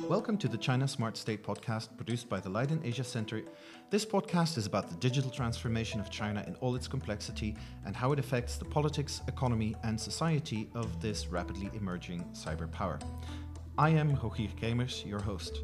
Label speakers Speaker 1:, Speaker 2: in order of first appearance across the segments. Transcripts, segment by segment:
Speaker 1: Welcome to the China Smart State podcast produced by the Leiden Asia Center. This podcast is about the digital transformation of China in all its complexity and how it affects the politics, economy, and society of this rapidly emerging cyber power. I am Rogier Kemers, your host.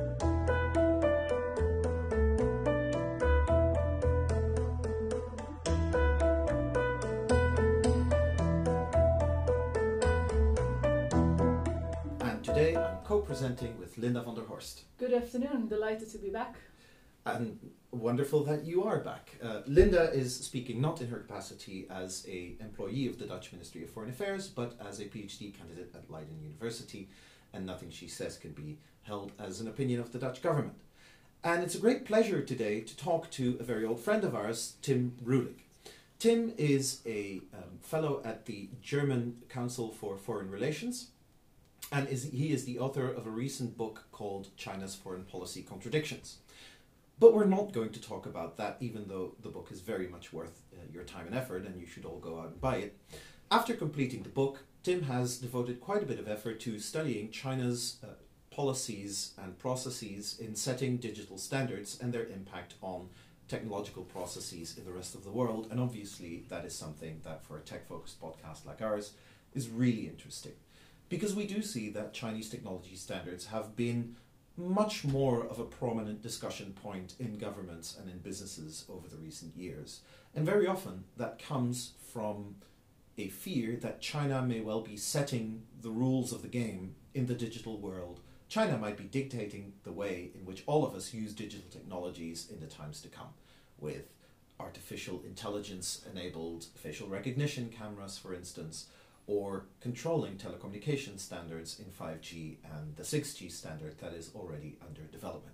Speaker 1: Today I'm co-presenting with Linda van der Horst.
Speaker 2: Good afternoon, delighted to be back.
Speaker 1: And wonderful that you are back. Linda is speaking not in her capacity as an employee of the Dutch Ministry of Foreign Affairs, but as a PhD candidate at Leiden University, and nothing she says can be held as an opinion of the Dutch government. And it's a great pleasure today to talk to a very old friend of ours, Tim Ruhlig. Tim is a fellow at the German Council for Foreign Relations, and he is the author of a recent book called China's Foreign Policy Contradictions. But we're not going to talk about that, even though the book is very much worth your time and effort, and you should all go out and buy it. After completing the book, Tim has devoted quite a bit of effort to studying China's policies and processes in setting digital standards and their impact on technological processes in the rest of the world. And obviously, that is something that for a tech-focused podcast like ours is really interesting. Because we do see that Chinese technology standards have been much more of a prominent discussion point in governments and in businesses over the recent years. And very often that comes from a fear that China may well be setting the rules of the game in the digital world. China might be dictating the way in which all of us use digital technologies in the times to come, with artificial intelligence-enabled facial recognition cameras, for instance, or controlling telecommunication standards in 5G and the 6G standard that is already under development.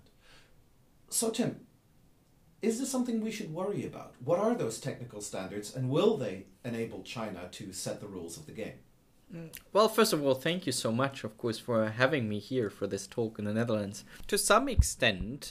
Speaker 1: So Tim, is this something we should worry about? What are those technical standards, and will they enable China to set the rules of the game?
Speaker 3: Well, first of all, thank you so much, of course, for having me here for this talk in the Netherlands. To some extent,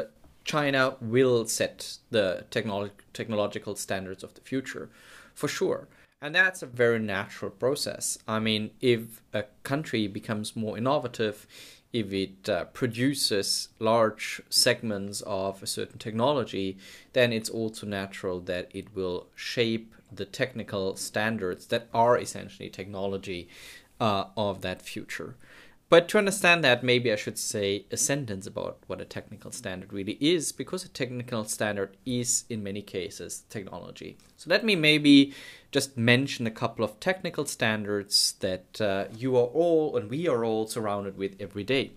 Speaker 3: China will set the technological standards of the future, for sure. And that's a very natural process. I mean, if a country becomes more innovative, if it produces large segments of a certain technology, then it's also natural that it will shape the technical standards that are essentially technology of that future. But to understand that, maybe I should say a sentence about what a technical standard really is, because a technical standard is, in many cases, technology. So let me maybe just mention a couple of technical standards that you are all and we are all surrounded with every day.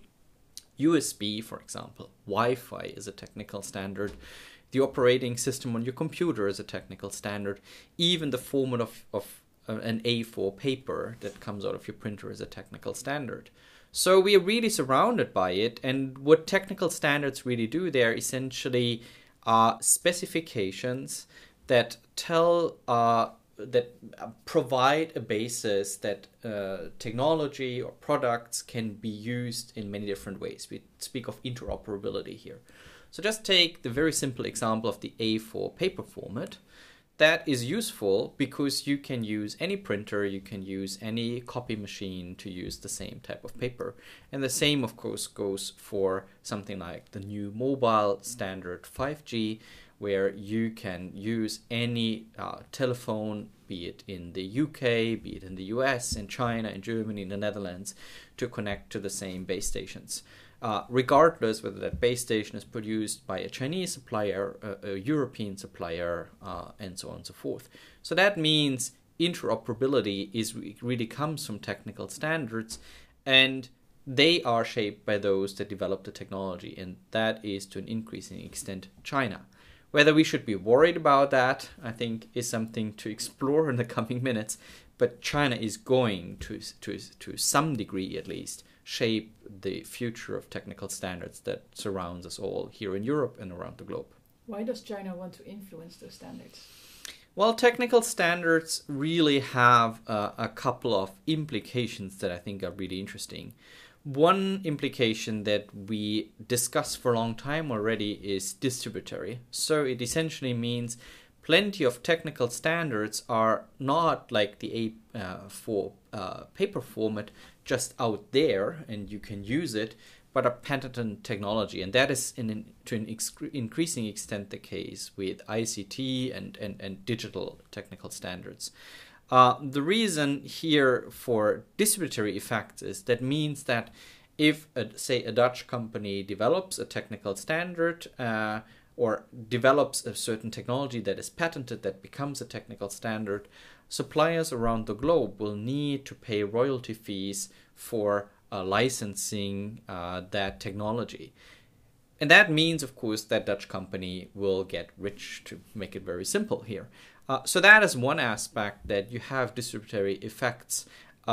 Speaker 3: USB, for example, Wi-Fi is a technical standard. The operating system on your computer is a technical standard. Even the format of an A4 paper that comes out of your printer is a technical standard. So we are really surrounded by it, and what technical standards really do, they're essentially specifications that provide a basis that technology or products can be used in many different ways. We speak of interoperability here. So just take the very simple example of the A4 paper format. That is useful because you can use any printer, you can use any copy machine to use the same type of paper. And the same, of course, goes for something like the new mobile standard 5G, where you can use any telephone, be it in the UK, be it in the US, in China, in Germany, in the Netherlands, to connect to the same base stations. Regardless whether that base station is produced by a Chinese supplier, a European supplier, and so on and so forth. So that means interoperability really comes from technical standards, and they are shaped by those that develop the technology, and that is to an increasing extent China. Whether we should be worried about that, I think, is something to explore in the coming minutes, but China is going to some degree at least shape the future of technical standards that surrounds us all here in Europe and around the globe.
Speaker 2: Why does China want to influence those standards?
Speaker 3: Well, technical standards really have a couple of implications that I think are really interesting. One implication that we discussed for a long time already is distributary. So it essentially means plenty of technical standards are not like the A4 paper format just out there and you can use it, but a patented technology. And that is to an increasing extent the case with ICT and digital technical standards. The reason here for distributary effects is that means that if, say, a Dutch company develops a technical standard or develops a certain technology that is patented, that becomes a technical standard, suppliers around the globe will need to pay royalty fees for licensing that technology. And that means, of course, that Dutch company will get rich, to make it very simple here. So that is one aspect, that you have distributary effects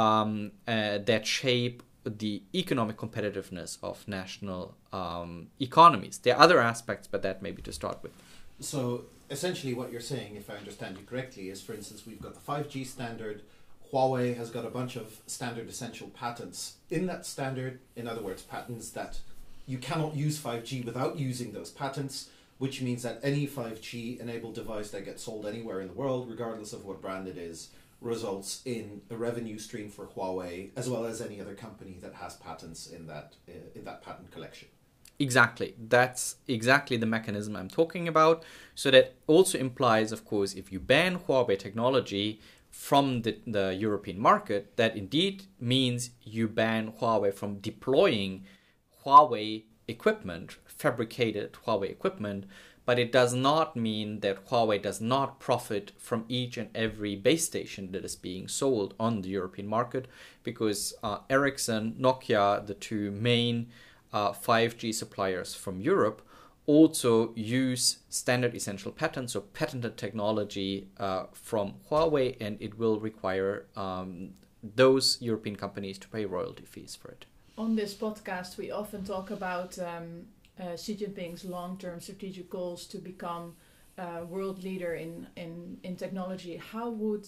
Speaker 3: that shape the economic competitiveness of national economies. There are other aspects, but that maybe to start with.
Speaker 1: So essentially what you're saying, if I understand you correctly, is, for instance, we've got the 5G standard. Huawei has got a bunch of standard essential patents in that standard. In other words, patents that you cannot use 5G without using those patents, which means that any 5G enabled device that gets sold anywhere in the world, regardless of what brand it is, results in a revenue stream for Huawei, as well as any other company that has patents in that patent collection.
Speaker 3: Exactly. That's exactly the mechanism I'm talking about. So that also implies, of course, if you ban Huawei technology from the European market, that indeed means you ban Huawei from deploying Huawei equipment, fabricated Huawei equipment, but it does not mean that Huawei does not profit from each and every base station that is being sold on the European market, because Ericsson, Nokia, the two main 5G suppliers from Europe, also use standard essential patents or patented technology from Huawei, and it will require those European companies to pay royalty fees for it.
Speaker 2: On this podcast, we often talk about Xi Jinping's long-term strategic goals to become a world leader in technology. How would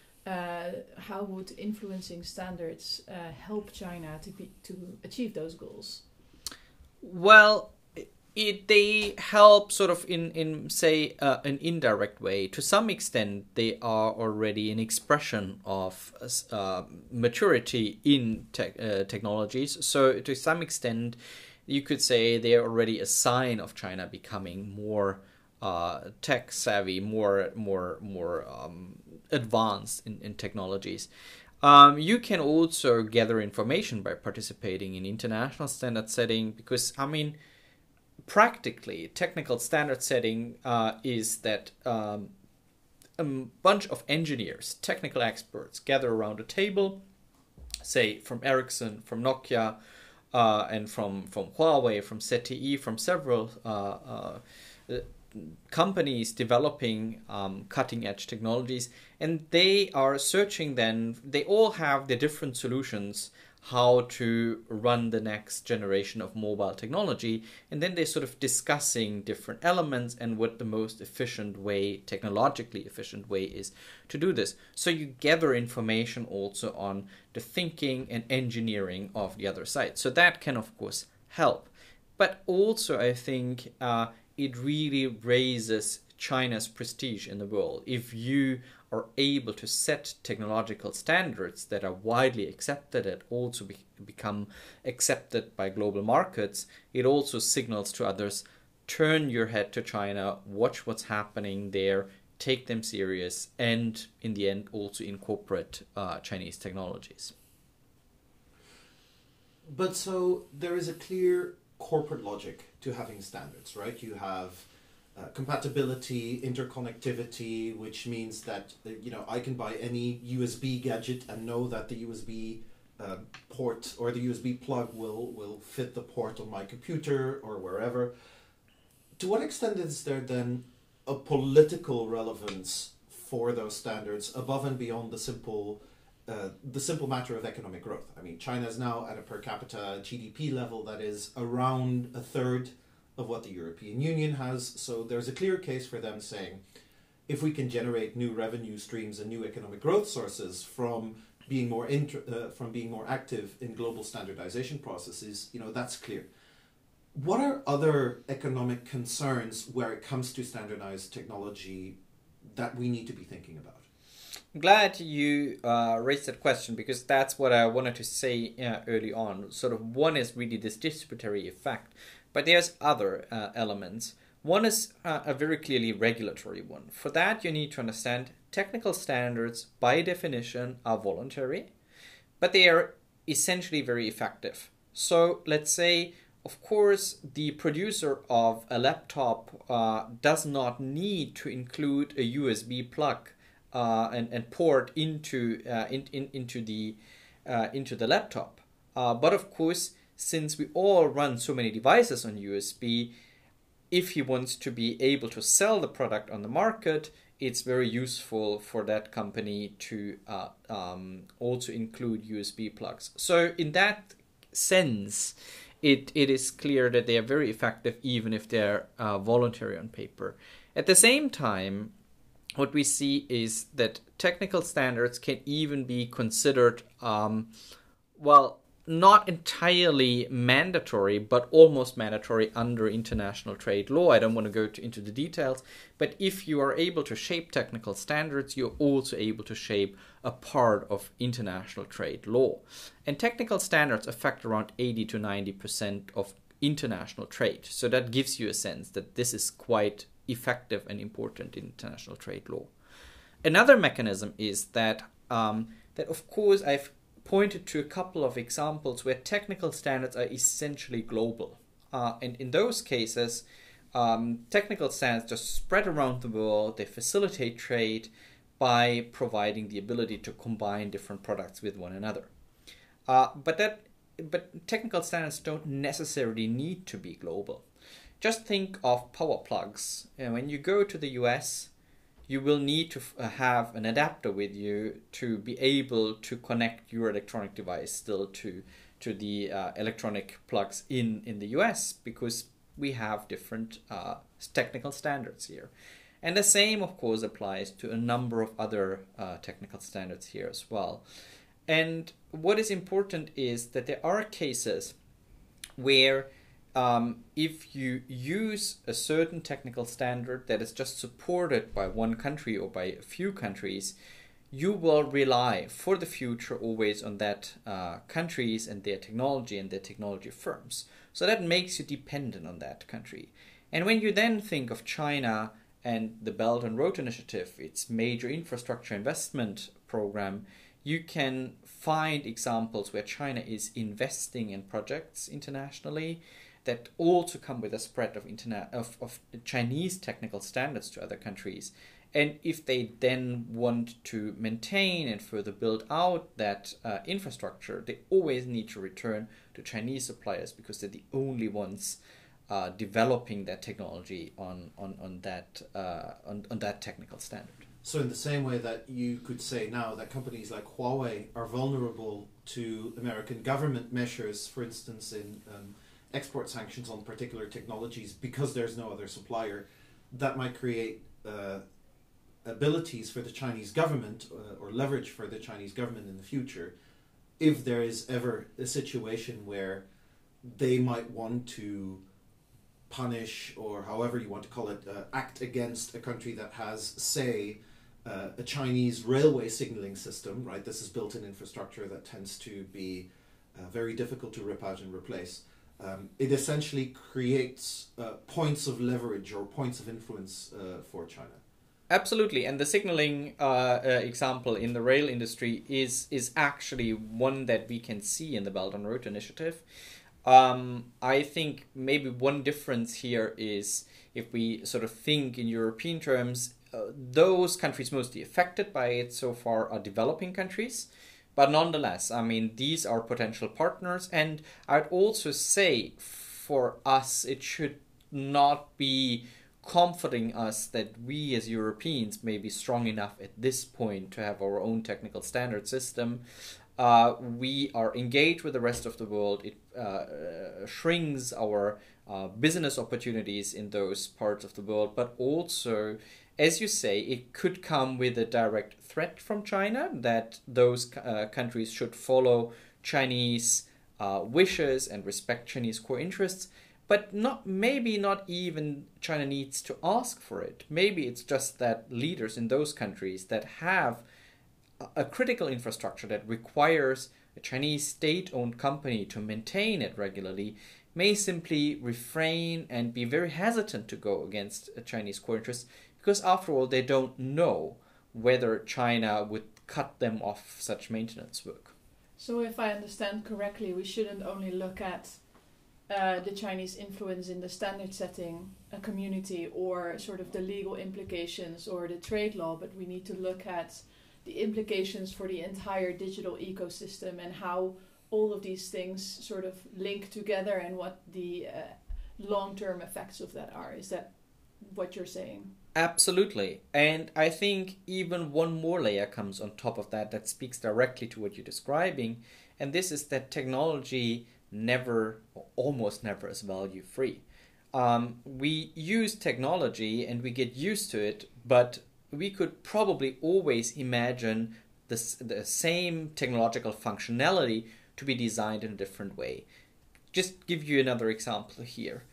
Speaker 2: influencing standards help China to achieve those goals?
Speaker 3: Well, they help sort of in say an indirect way. To some extent, they are already an expression of maturity in technologies. So to some extent, you could say they are already a sign of China becoming more tech savvy, more advanced in technologies. You can also gather information by participating in international standard setting, because practically technical standard setting is that a bunch of engineers, technical experts, gather around a table, say from Ericsson, from Nokia, and from Huawei, from ZTE, from several companies developing cutting edge technologies, and they are searching then, they all have their different solutions how to run the next generation of mobile technology, and then they're sort of discussing different elements and what the most efficient way, technologically efficient way is to do this. So you gather information also on the thinking and engineering of the other side. So that can of course help. But also I think it really raises China's prestige in the world. If you are able to set technological standards that are widely accepted and also become accepted by global markets, it also signals to others, turn your head to China, watch what's happening there, take them serious, and in the end also incorporate Chinese technologies.
Speaker 1: But so there is a clear corporate logic to having standards, right? You have compatibility, interconnectivity, which means that I can buy any USB gadget and know that the USB port or the USB plug will fit the port on my computer or wherever. To what extent is there then a political relevance for those standards above and beyond the simple matter of economic growth? I mean, China is now at a per capita GDP level that is around a third of what the European Union has. So there's a clear case for them saying, if we can generate new revenue streams and new economic growth sources from being more active in global standardization processes, that's clear. What are other economic concerns where it comes to standardized technology that we need to be thinking about?
Speaker 3: Glad you raised that question, because that's what I wanted to say early on. Sort of one is really this distributary effect, but there's other elements. One is a very clearly regulatory one. For that, you need to understand technical standards by definition are voluntary, but they are essentially very effective. So let's say, of course, the producer of a laptop does not need to include a USB plug and port into the laptop. But of course, since we all run so many devices on USB, if he wants to be able to sell the product on the market, it's very useful for that company to also include USB plugs. So in that sense, it is clear that they are very effective even if they're voluntary on paper. At the same time, what we see is that technical standards can even be considered, not entirely mandatory, but almost mandatory under international trade law. I don't want to go into the details, but if you are able to shape technical standards, you're also able to shape a part of international trade law. And technical standards affect around 80 to 90% of international trade. So that gives you a sense that this is quite effective and important in international trade law. Another mechanism is that of course I've pointed to a couple of examples where technical standards are essentially global. And in those cases, technical standards just spread around the world. They facilitate trade by providing the ability to combine different products with one another. But technical standards don't necessarily need to be global. Just think of power plugs. When you go to the US, you will need to have an adapter with you to be able to connect your electronic device still to the electronic plugs in the US, because we have different technical standards here. And the same, of course, applies to a number of other technical standards here as well. And what is important is that there are cases where if you use a certain technical standard that is just supported by one country or by a few countries, you will rely for the future always on that countries and their technology firms. So that makes you dependent on that country. And when you then think of China and the Belt and Road Initiative, its major infrastructure investment program, you can find examples where China is investing in projects internationally that also come with a spread of Chinese technical standards to other countries. And if they then want to maintain and further build out that infrastructure, they always need to return to Chinese suppliers, because they're the only ones developing that technology on that technical standard.
Speaker 1: So in the same way that you could say now that companies like Huawei are vulnerable to American government measures, for instance, in export sanctions on particular technologies because there's no other supplier, that might create abilities for the Chinese government or leverage for the Chinese government in the future if there is ever a situation where they might want to punish, or however you want to call it, act against a country that has, say, a Chinese railway signaling system, right? This is built-in infrastructure that tends to be very difficult to rip out and replace. It essentially creates points of leverage or points of influence for China.
Speaker 3: Absolutely, and the signaling example in the rail industry is actually one that we can see in the Belt and Road Initiative. I think maybe one difference here is, if we sort of think in European terms, those countries mostly affected by it so far are developing countries. But nonetheless, I mean, these are potential partners. And I'd also say for us, it should not be comforting us that we as Europeans may be strong enough at this point to have our own technical standard system. We are engaged with the rest of the world. It shrinks our business opportunities in those parts of the world, but also, as you say, it could come with a direct threat from China that those countries should follow Chinese wishes and respect Chinese core interests. But maybe not even China needs to ask for it. Maybe it's just that leaders in those countries that have a critical infrastructure that requires a Chinese state-owned company to maintain it regularly may simply refrain and be very hesitant to go against Chinese core interests because, after all, they don't know whether China would cut them off such maintenance work.
Speaker 2: So if I understand correctly, we shouldn't only look at the Chinese influence in the standard setting community or sort of the legal implications or the trade law, but we need to look at the implications for the entire digital ecosystem and how all of these things sort of link together and what the long-term effects of that are. Is that what you're saying?
Speaker 3: Absolutely. And I think even one more layer comes on top of that speaks directly to what you're describing. And this is that technology never, or almost never, is value free. We use technology and we get used to it, but we could probably always imagine the same technological functionality to be designed in a different way. Just give you another example here.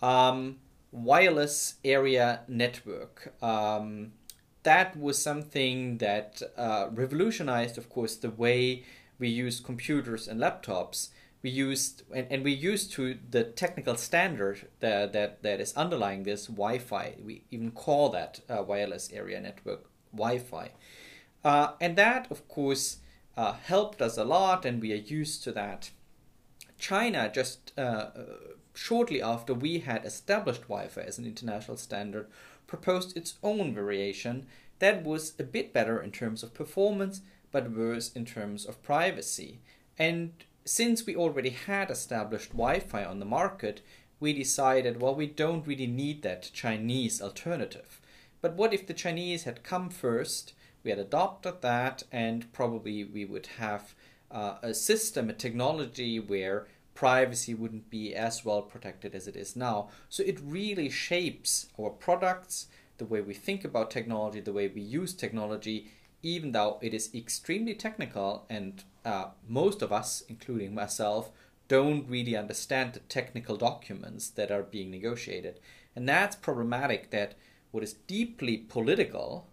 Speaker 3: Wireless area network. That was something that revolutionized, of course, the way we use computers and laptops. We used to the technical standard that is underlying this, Wi-Fi. We even call that wireless area network Wi-Fi. And that, of course, helped us a lot, and we are used to that. China, just shortly after we had established Wi-Fi as an international standard, proposed its own variation that was a bit better in terms of performance, but worse in terms of privacy. And since we already had established Wi-Fi on the market, we decided, well, we don't really need that Chinese alternative. But what if the Chinese had come first, we had adopted that, and probably we would have a system, a technology where privacy wouldn't be as well protected as it is now. So it really shapes our products, the way we think about technology, the way we use technology, even though it is extremely technical, and most of us, including myself, don't really understand the technical documents that are being negotiated. And that's problematic, that what is deeply political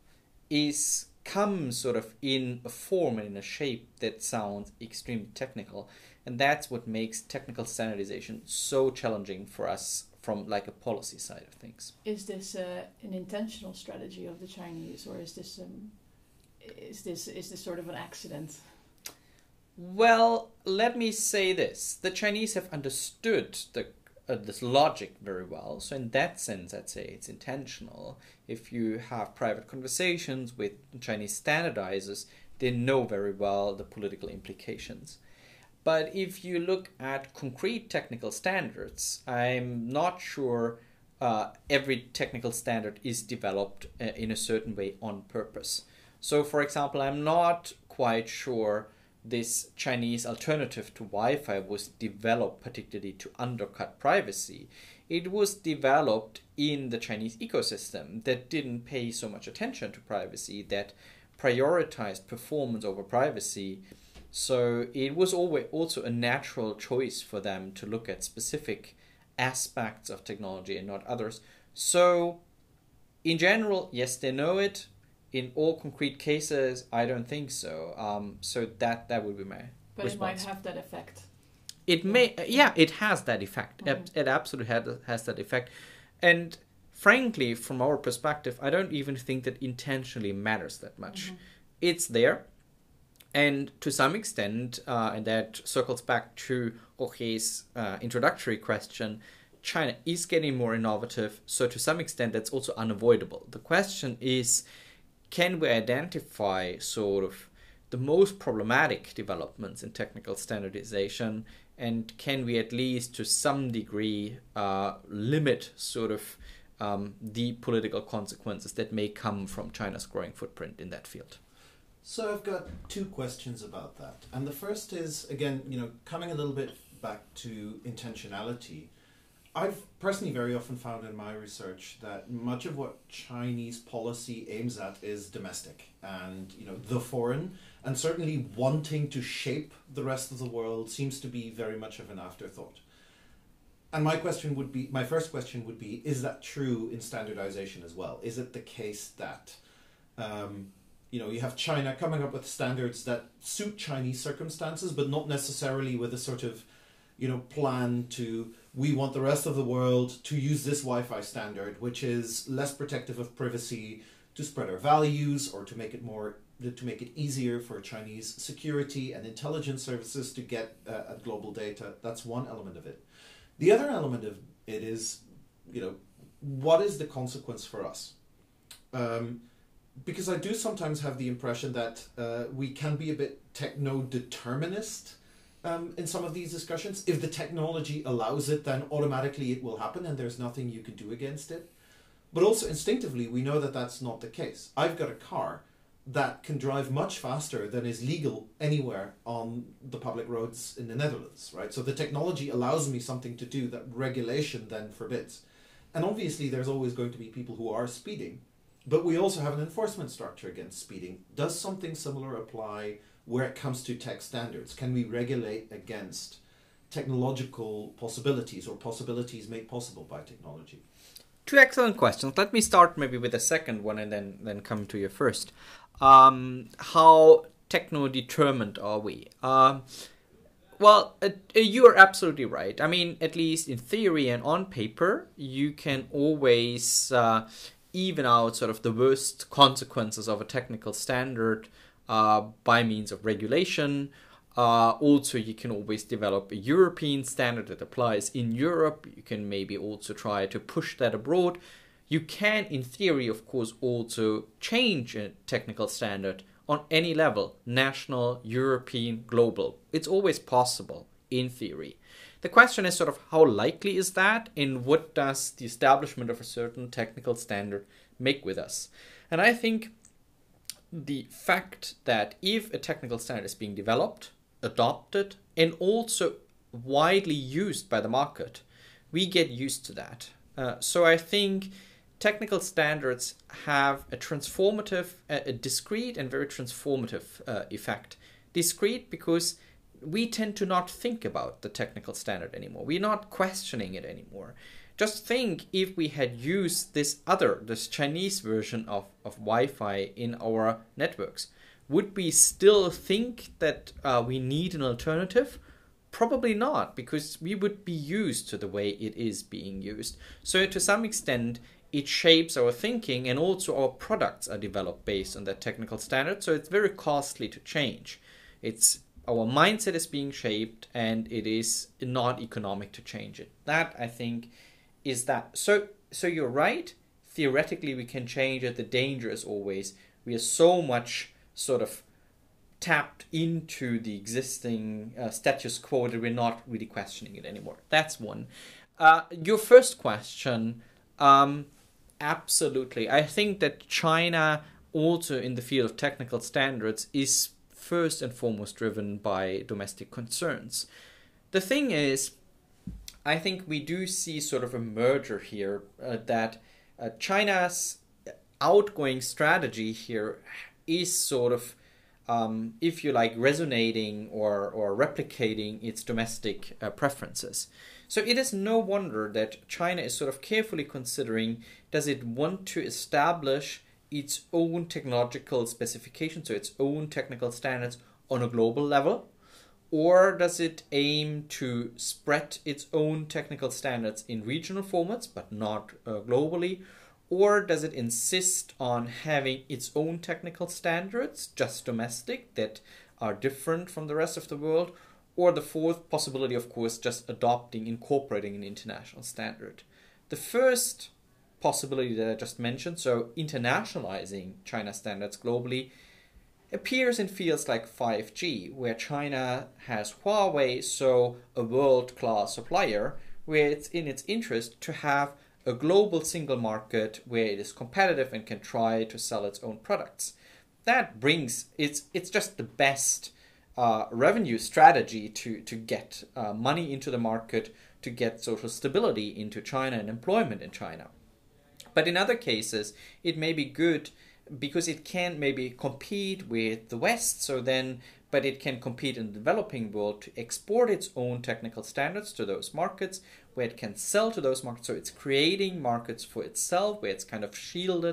Speaker 3: comes sort of in a form and in a shape that sounds extremely technical. And that's what makes technical standardization so challenging for us from like a policy side of things.
Speaker 2: Is this an intentional strategy of the Chinese, or is this sort of an accident?
Speaker 3: Well, let me say this. The Chinese have understood this logic very well. So in that sense, I'd say it's intentional. If you have private conversations with Chinese standardizers, they know very well the political implications. But if you look at concrete technical standards, I'm not sure every technical standard is developed in a certain way on purpose. So, for example, I'm not quite sure this Chinese alternative to Wi-Fi was developed particularly to undercut privacy. It was developed in the Chinese ecosystem that didn't pay so much attention to privacy, that prioritized performance over privacy. So it was always also a natural choice for them to look at specific aspects of technology and not others. So in general, yes, they know it. In all concrete cases, I don't think so. So that would be my
Speaker 2: But
Speaker 3: response.
Speaker 2: It might have that effect.
Speaker 3: It may, yeah, it has that effect.
Speaker 2: Mm-hmm.
Speaker 3: It absolutely has that effect. And frankly, from our perspective, I don't even think that intentionally matters that much.
Speaker 2: Mm-hmm.
Speaker 3: It's there. And to some extent, and that circles back to Jorge's introductory question, China is getting more innovative. So to some extent, that's also unavoidable. The question is, can we identify sort of the most problematic developments in technical standardization, and can we at least to some degree limit sort of the political consequences that may come from China's growing footprint in that field?
Speaker 1: So I've got two questions about that. And the first is, again, coming a little bit back to intentionality. I've personally very often found in my research that much of what Chinese policy aims at is domestic and, the foreign, and certainly wanting to shape the rest of the world seems to be very much of an afterthought. And my first question would be, is that true in standardization as well? Is it the case that, you have China coming up with standards that suit Chinese circumstances, but not necessarily with a sort of, plan to, we want the rest of the world to use this Wi-Fi standard, which is less protective of privacy, to spread our values, or to make it easier for Chinese security and intelligence services to get at global data. That's one element of it. The other element of it is, what is the consequence for us? Because I do sometimes have the impression that we can be a bit techno-determinist in some of these discussions. If the technology allows it, then automatically it will happen and there's nothing you can do against it. But also instinctively, we know that that's not the case. I've got a car that can drive much faster than is legal anywhere on the public roads in the Netherlands, right? So the technology allows me something to do that regulation then forbids. And obviously there's always going to be people who are speeding, but we also have an enforcement structure against speeding. Does something similar apply where it comes to tech standards? Can we regulate against technological possibilities or possibilities made possible by technology?
Speaker 3: Two excellent questions. Let me start maybe with the second one and then come to your first. How techno-determined are we? Well, you are absolutely right. I mean, at least in theory and on paper, you can always even out sort of the worst consequences of a technical standard by means of regulation. Also, you can always develop a European standard that applies in Europe. You can maybe also try to push that abroad. You can, in theory, of course, also change a technical standard on any level, national, European, global. It's always possible, in theory. The question is sort of how likely is that, and what does the establishment of a certain technical standard make with us? And I think the fact that if a technical standard is being developed, adopted, and also widely used by the market, we get used to that. So I think technical standards have a transformative, a discrete and very transformative effect. Discrete because we tend to not think about the technical standard anymore. We're not questioning it anymore. Just think if we had used this Chinese version of Wi-Fi in our networks. Would we still think that we need an alternative? Probably not, because we would be used to the way it is being used. So to some extent, it shapes our thinking, and also our products are developed based on that technical standard. So it's very costly to change. Our mindset is being shaped, and it is not economic to change it. That, I think, is that. So you're right. Theoretically, we can change it. The danger is always we are so much sort of tapped into the existing status quo that we're not really questioning it anymore. That's one. Your first question, absolutely. I think that China also in the field of technical standards is first and foremost driven by domestic concerns. The thing is, I think we do see sort of a merger here that China's outgoing strategy here is sort of, if you like, resonating or replicating its domestic preferences. So it is no wonder that China is sort of carefully considering, does it want to establish its own technological specifications, so its own technical standards on a global level? Or does it aim to spread its own technical standards in regional formats, but not globally? Or does it insist on having its own technical standards, just domestic, that are different from the rest of the world? Or the fourth possibility, of course, just incorporating an international standard. The first possibility that I just mentioned, so internationalizing China's standards globally, appears in fields like 5G, where China has Huawei, so a world-class supplier, where it's in its interest to have a global single market where it is competitive and can try to sell its own products. That brings, it's just the best revenue strategy to get money into the market, to get social stability into China and employment in China. But in other cases, it may be good because it can maybe compete with the West, but it can compete in the developing world to export its own technical standards to those markets, where it can sell to those markets. So it's creating markets for itself, where it's kind of shielded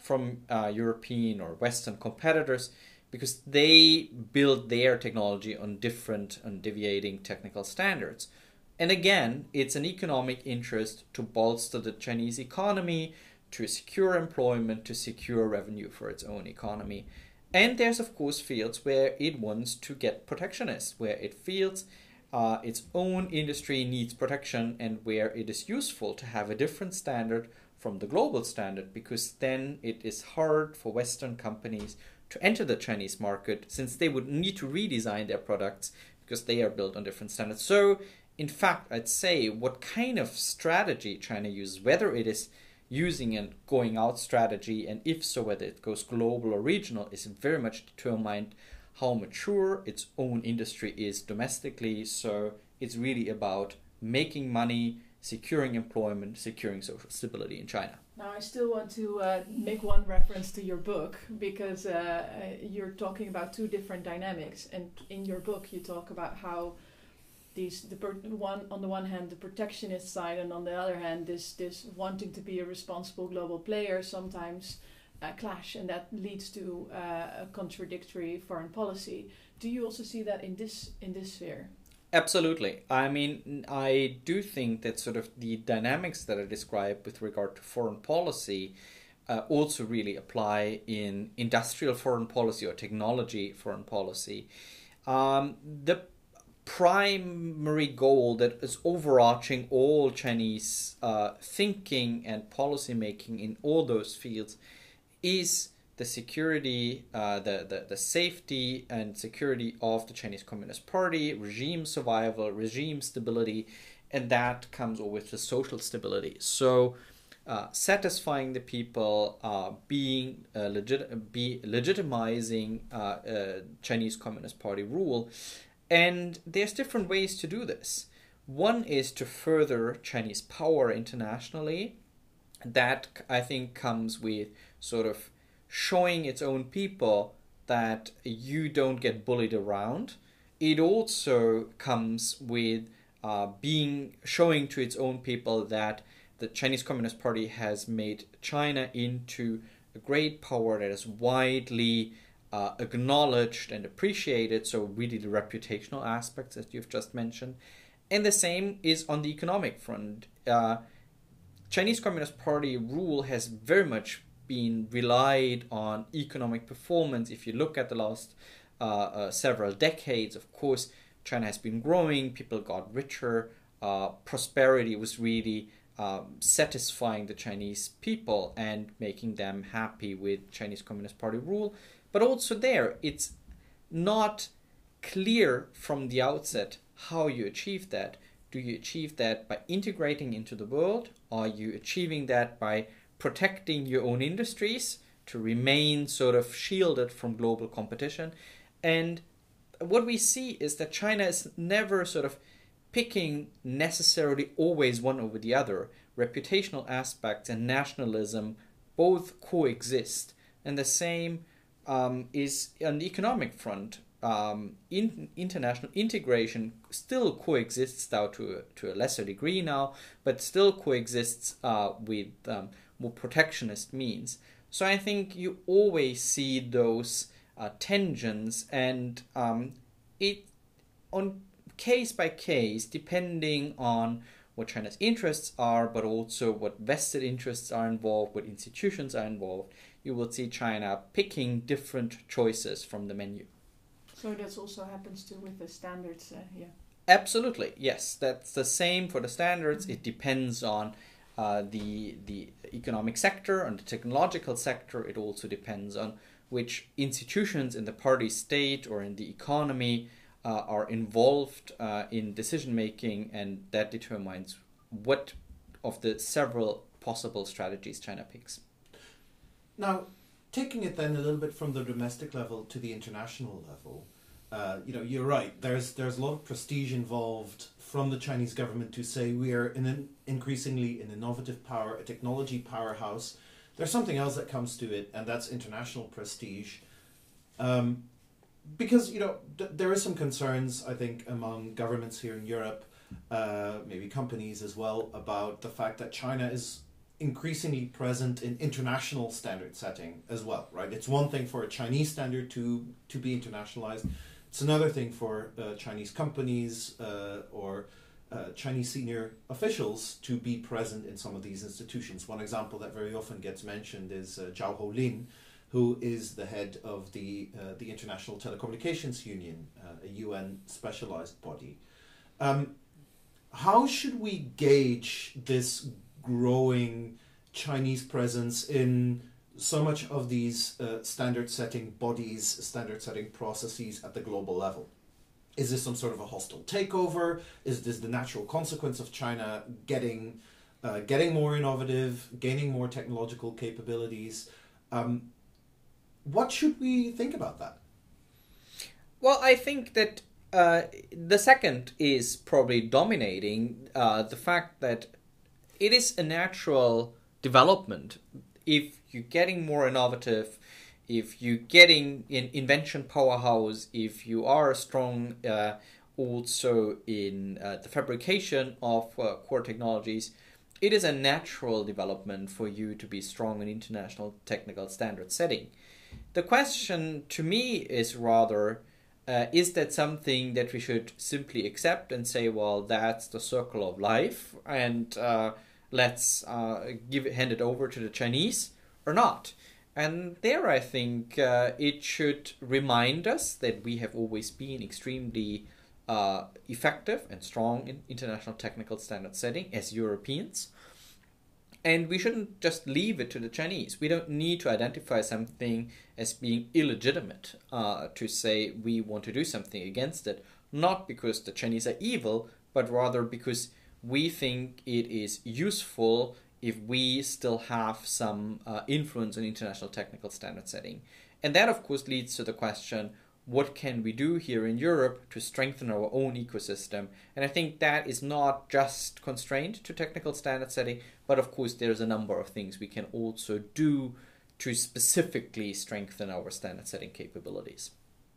Speaker 3: from European or Western competitors, because they build their technology on different and deviating technical standards. And again, it's an economic interest to bolster the Chinese economy, to secure employment, to secure revenue for its own economy. And there's, of course, fields where it wants to get protectionist, where it feels its own industry needs protection, and where it is useful to have a different standard from the global standard, because then it is hard for Western companies to enter the Chinese market, since they would need to redesign their products because they are built on different standards. So, in fact, I'd say what kind of strategy China uses, whether it is using a going out strategy, and if so, whether it goes global or regional, is very much determined how mature its own industry is domestically. So it's really about making money, securing employment, securing social stability in China.
Speaker 2: Now, I still want to make one reference to your book, because you're talking about two different dynamics, and in your book you talk about how on the one hand the protectionist side, and on the other hand this wanting to be a responsible global player sometimes clash, and that leads to a contradictory foreign policy. Do you also see that in this sphere?
Speaker 3: Absolutely. I mean, I do think that sort of the dynamics that I described with regard to foreign policy also really apply in industrial foreign policy or technology foreign policy. The primary goal that is overarching all Chinese thinking and policy making in all those fields is the security, the safety and security of the Chinese Communist Party, regime survival, regime stability, and that comes with the social stability. So satisfying the people, legitimizing Chinese Communist Party rule. And there's different ways to do this. One is to further Chinese power internationally. That, I think, comes with sort of showing its own people that you don't get bullied around. It also comes with showing to its own people that the Chinese Communist Party has made China into a great power that is widely acknowledged and appreciated. So really the reputational aspects that you've just mentioned. And the same is on the economic front. Chinese Communist Party rule has very much been relied on economic performance. If you look at the last several decades, of course, China has been growing, people got richer, prosperity was really satisfying the Chinese people and making them happy with Chinese Communist Party rule. But also there, it's not clear from the outset how you achieve that. Do you achieve that by integrating into the world? Are you achieving that by protecting your own industries to remain sort of shielded from global competition? And what we see is that China is never sort of picking necessarily always one over the other. Reputational aspects and nationalism both coexist. And the same is on the economic front. International integration still coexists now to a lesser degree now, but still coexists with more protectionist means. So I think you always see those tensions, and it on case by case, depending on what China's interests are, but also what vested interests are involved, what institutions are involved, you will see China picking different choices from the menu.
Speaker 2: So that also happens too with the standards, yeah.
Speaker 3: Absolutely, yes. That's the same for the standards. Mm-hmm. It depends on the economic sector, on the technological sector. It also depends on which institutions in the party state or in the economy are involved in decision making, and that determines what of the several possible strategies China picks.
Speaker 1: Now, taking it then a little bit from the domestic level to the international level, you're right. There's a lot of prestige involved from the Chinese government to say we are increasingly an innovative power, a technology powerhouse. There's something else that comes to it, and that's international prestige. Because, there is some concerns, I think, among governments here in Europe, maybe companies as well, about the fact that China is increasingly present in international standard setting as well, right? It's one thing for a Chinese standard to be internationalized. It's another thing for Chinese companies or Chinese senior officials to be present in some of these institutions. One example that very often gets mentioned is Zhao Houlin, who is the head of the International Telecommunications Union, a UN specialized body. How should we gauge this growing Chinese presence in so much of these standard setting bodies, standard setting processes at the global level? Is this some sort of a hostile takeover? Is this the natural consequence of China getting more innovative, gaining more technological capabilities? What should we think about that?
Speaker 3: Well, I think that the second is probably dominating the fact that it is a natural development. If you're getting more innovative, if you're getting an invention powerhouse, if you are strong also in the fabrication of core technologies, it is a natural development for you to be strong in international technical standard setting. The question to me is rather, is that something that we should simply accept and say, well, that's the circle of life, and let's hand it over to the Chinese, or not? And there I think it should remind us that we have always been extremely effective and strong in international technical standard setting as Europeans. And we shouldn't just leave it to the Chinese. We don't need to identify something as being illegitimate to say we want to do something against it, not because the Chinese are evil, but rather because we think it is useful if we still have some influence on international technical standard setting. And that, of course, leads to the question, what can we do here in Europe to strengthen our own ecosystem? And I think that is not just constrained to technical standard setting, but of course there's a number of things we can also do to specifically strengthen our standard setting capabilities.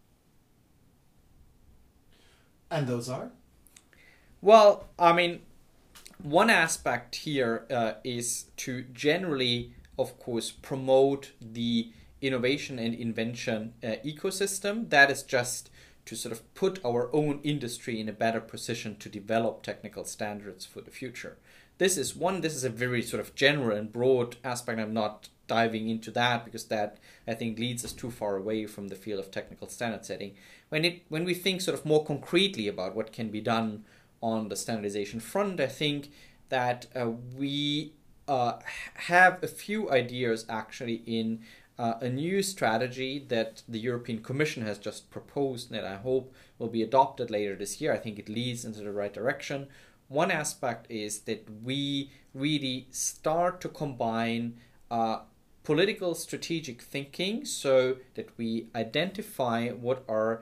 Speaker 1: And those are?
Speaker 3: Well, I mean, one aspect here is to generally, of course, promote the innovation and invention ecosystem. That is just to sort of put our own industry in a better position to develop technical standards for the future. This is a very sort of general and broad aspect. I'm not diving into that because that, I think, leads us too far away from the field of technical standard setting. When we think sort of more concretely about what can be done on the standardization front, I think that we have a few ideas actually in a new strategy that the European Commission has just proposed that I hope will be adopted later this year. I think it leads into the right direction. One aspect is that we really start to combine political strategic thinking so that we identify what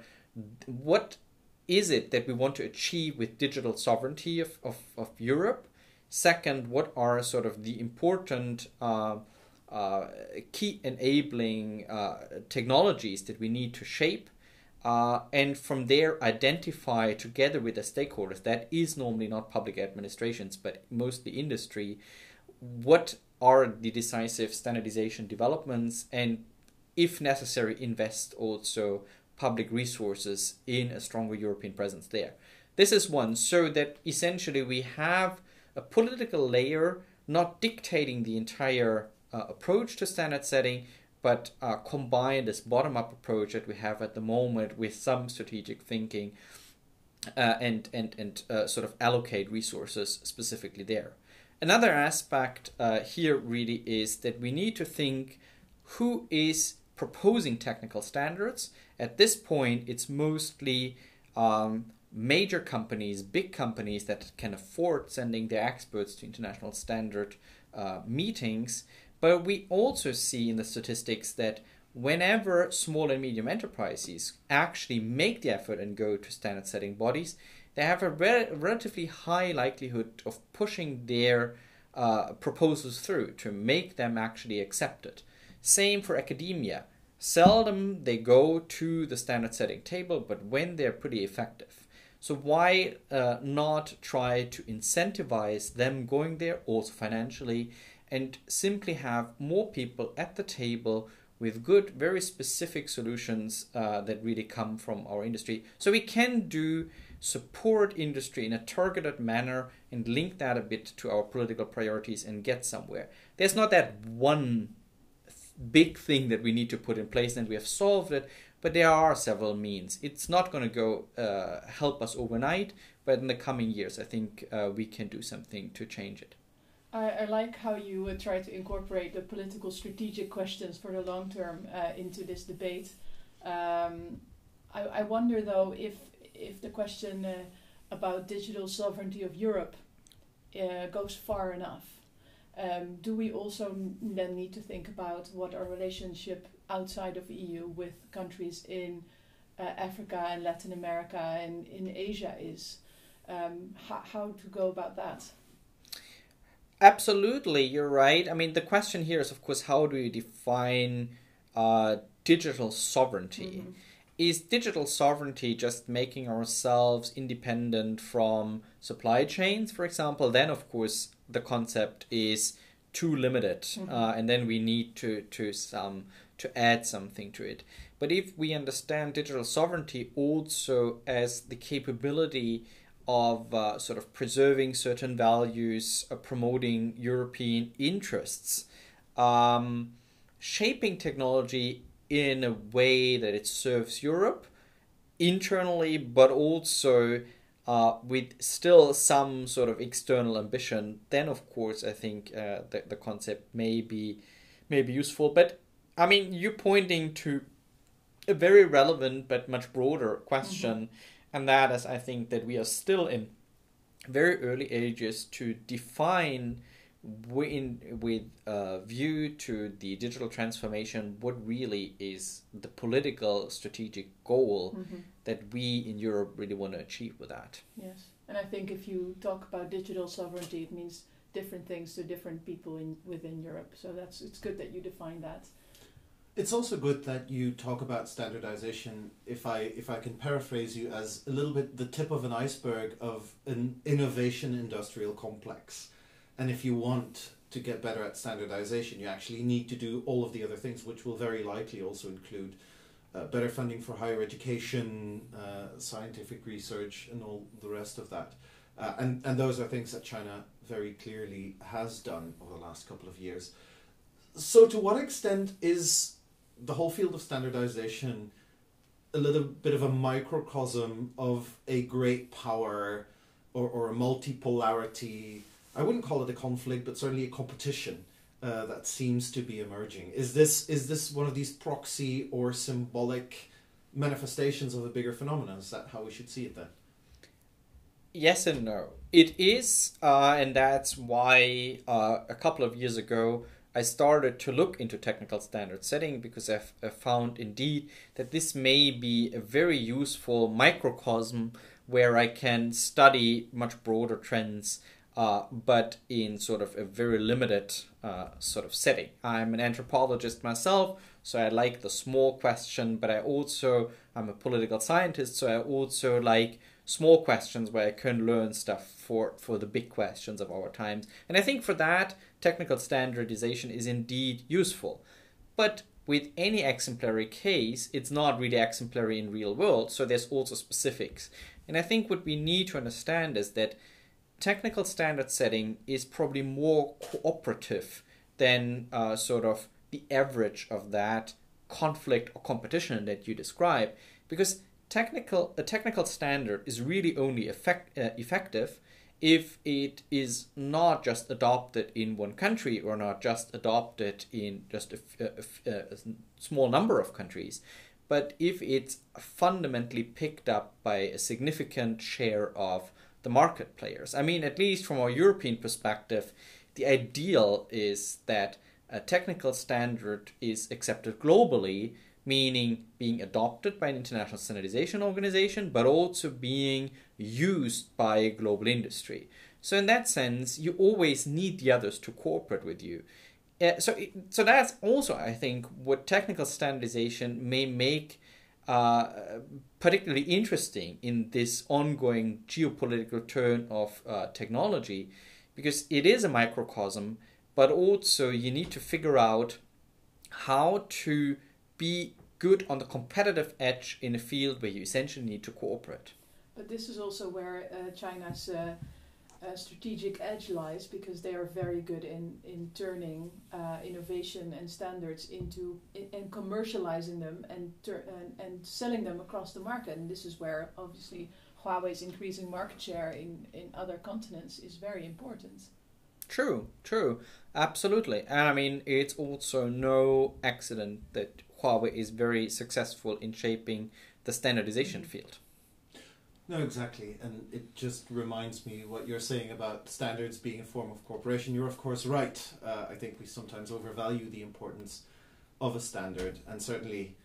Speaker 3: is it that we want to achieve with digital sovereignty of Europe. Second, what are sort of the important key enabling technologies that we need to shape, and from there identify together with the stakeholders, that is normally not public administrations but mostly industry, what are the decisive standardization developments, and if necessary invest also public resources in a stronger European presence there. This is one, so that essentially we have a political layer not dictating the entire approach to standard setting, but combine this bottom-up approach that we have at the moment with some strategic thinking and sort of allocate resources specifically there. Another aspect here really is that we need to think who is proposing technical standards. At this point, it's mostly major companies, big companies that can afford sending their experts to international standard meetings. But we also see in the statistics that whenever small and medium enterprises actually make the effort and go to standard setting bodies, they have a relatively high likelihood of pushing their proposals through to make them actually accepted. Same for academia. Seldom they go to the standard setting table, but when they're pretty effective. So why not try to incentivize them going there also financially, and simply have more people at the table with good, very specific solutions that really come from our industry. So we can support industry in a targeted manner and link that a bit to our political priorities and get somewhere. There's not that one big thing that we need to put in place and we have solved it, but there are several means. It's not going to go help us overnight, but in the coming years, I think we can do something to change it.
Speaker 2: I like how you try to incorporate the political strategic questions for the long term into this debate. I wonder though if the question about digital sovereignty of Europe goes far enough. Do we also then need to think about what our relationship outside of the EU with countries in Africa and Latin America and in Asia is? How to go about that?
Speaker 3: Absolutely, you're right. I mean, the question here is, of course, how do you define digital sovereignty? Mm-hmm. Is digital sovereignty just making ourselves independent from supply chains, for example? Then, of course, the concept is too limited, mm-hmm. And then we need to add something to it. But if we understand digital sovereignty also as the capability of sort of preserving certain values, promoting European interests, shaping technology in a way that it serves Europe internally, but also with still some sort of external ambition, then of course I think the concept may be useful. But I mean, you're pointing to a very relevant but much broader question. Mm-hmm. And that is, I think, that we are still in very early ages to define with view to the digital transformation what really is the political strategic goal mm-hmm. that we in Europe really want to achieve with that.
Speaker 2: Yes, and I think if you talk about digital sovereignty, it means different things to different people within Europe. So it's good that you define that.
Speaker 1: It's also good that you talk about standardization, if I can paraphrase you, as a little bit the tip of an iceberg of an innovation industrial complex. And if you want to get better at standardization, you actually need to do all of the other things, which will very likely also include better funding for higher education, scientific research, and all the rest of that. And those are things that China very clearly has done over the last couple of years. So to what extent is the whole field of standardization a little bit of a microcosm of a great power or a multipolarity? I wouldn't call it a conflict, but certainly a competition that seems to be emerging. Is this one of these proxy or symbolic manifestations of a bigger phenomenon? Is that how we should see it then?
Speaker 3: Yes and no. It is, and that's why a couple of years ago I started to look into technical standard setting, because I've found indeed that this may be a very useful microcosm where I can study much broader trends, but in sort of a very limited sort of setting. I'm an anthropologist myself, so I like the small question, but I'm a political scientist, so I also like small questions where I can learn stuff for the big questions of our times. And I think for that, technical standardization is indeed useful. But with any exemplary case, it's not really exemplary in real world, so there's also specifics. And I think what we need to understand is that technical standard setting is probably more cooperative than sort of the average of that conflict or competition that you describe, because a technical standard is really only effective if it is not just adopted in one country or not just adopted in just a small number of countries, but if it's fundamentally picked up by a significant share of the market players. I mean, at least from our European perspective, the ideal is that a technical standard is accepted globally, meaning being adopted by an international standardization organization, but also being used by a global industry. So in that sense, you always need the others to cooperate with you. So that's also, I think, what technical standardization may make particularly interesting in this ongoing geopolitical turn of technology, because it is a microcosm, but also you need to figure out how to be good on the competitive edge in a field where you essentially need to cooperate.
Speaker 2: But this is also where China's strategic edge lies, because they are very good in turning innovation and standards into and commercializing them and selling them across the market. And this is where obviously Huawei's increasing market share in other continents is very important.
Speaker 3: True, absolutely. And I mean, it's also no accident that Huawei is very successful in shaping the standardization field.
Speaker 1: No, exactly. And it just reminds me what you're saying about standards being a form of cooperation. You're, of course, right. I think we sometimes overvalue the importance of a standard. And certainly,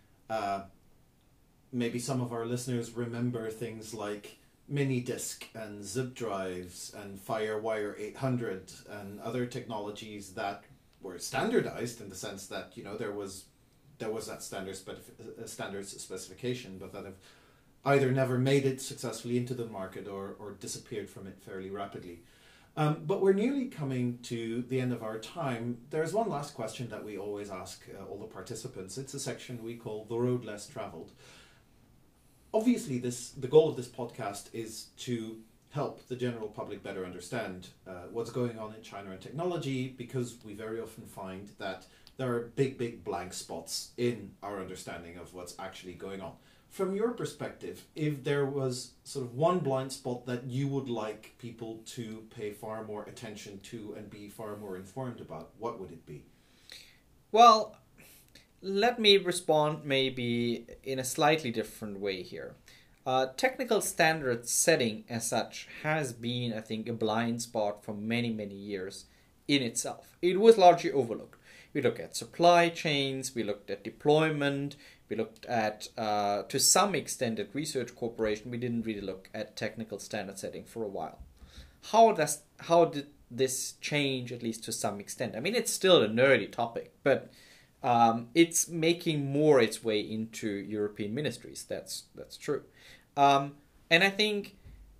Speaker 1: maybe some of our listeners remember things like mini-disk and zip drives and FireWire 800 and other technologies that were standardized in the sense that, you know, there was that standards specification, but that have either never made it successfully into the market or disappeared from it fairly rapidly. But we're nearly coming to the end of our time. There's one last question that we always ask all the participants. It's a section we call The Road Less Traveled. Obviously, the goal of this podcast is to help the general public better understand what's going on in China and technology, because we very often find that there are big blank spots in our understanding of what's actually going on. From your perspective, if there was sort of one blind spot that you would like people to pay far more attention to and be far more informed about, what would it be?
Speaker 3: Well, let me respond maybe in a slightly different way here. Technical standard setting as such has been, I think, a blind spot for many years in itself. It was largely overlooked. We looked at supply chains, we looked at deployment, we looked at, to some extent, at research cooperation. We didn't really look at technical standard setting for a while. How did this change, at least to some extent? I mean, it's still a nerdy topic, but it's making more its way into European ministries. That's true. And I think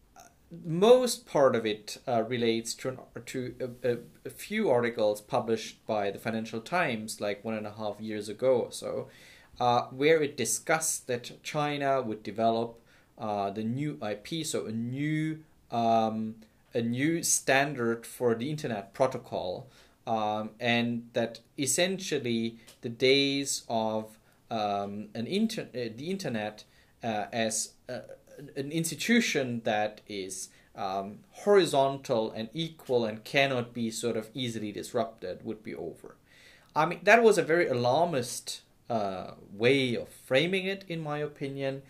Speaker 3: most part of it relates to a few articles published by the Financial Times like 1.5 years ago or so, where it discussed that China would develop the new IP, so a new standard for the internet protocol, and that essentially the days of the internet as an institution that is horizontal and equal and cannot be sort of easily disrupted would be over. I mean, that was a very alarmist way of framing it, in my opinion.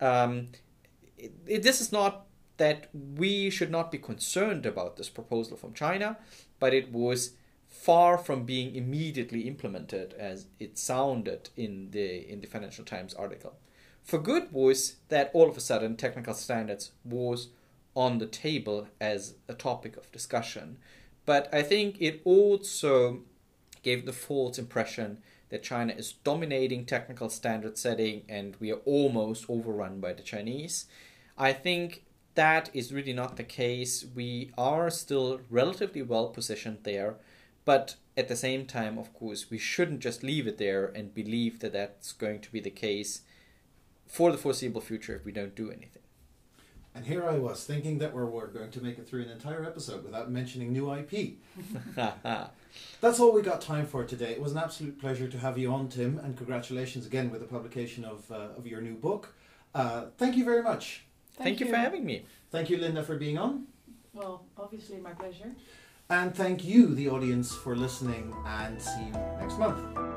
Speaker 3: This is not that we should not be concerned about this proposal from China, but it was far from being immediately implemented as it sounded in the Financial Times article. For good was that all of a sudden technical standards was on the table as a topic of discussion. But I think it also gave the false impression that China is dominating technical standard setting and we are almost overrun by the Chinese. I think that is really not the case. We are still relatively well positioned there, but at the same time, of course, we shouldn't just leave it there and believe that that's going to be the case for the foreseeable future if we don't do anything.
Speaker 1: And here I was thinking that we're going to make it through an entire episode without mentioning new IP. That's all we got time for today. It was an absolute pleasure to have you on, Tim, and congratulations again with the publication of your new book. Thank you very much.
Speaker 3: Thank you for having me.
Speaker 1: Thank you, Linda, for being on.
Speaker 2: Well, obviously my pleasure.
Speaker 1: And thank you, the audience, for listening, and see you next month.